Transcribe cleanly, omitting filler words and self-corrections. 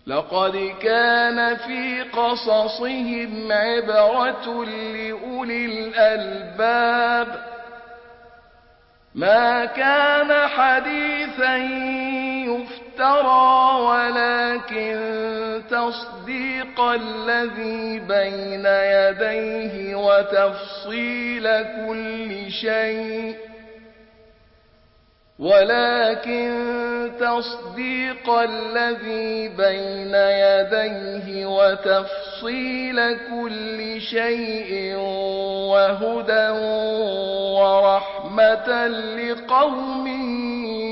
لقد كان في قصصهم عبرة لأولي الألباب ما كان حديثا يفترى ولكن تصديق الذي بين يديه وتفصيل كل شيء وهدى ورحمة لقوم